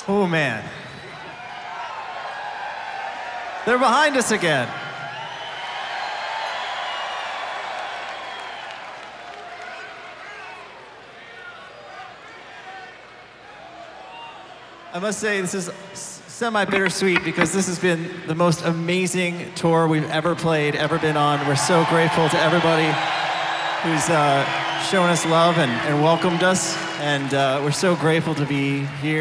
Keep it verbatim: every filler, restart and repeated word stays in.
Oh, man. They're behind us again. I must say, this is semi-bittersweet because this has been the most amazing tour we've ever played, ever been on. We're so grateful to everybody who's uh, shown us love and, and welcomed us, and uh, we're so grateful to be here.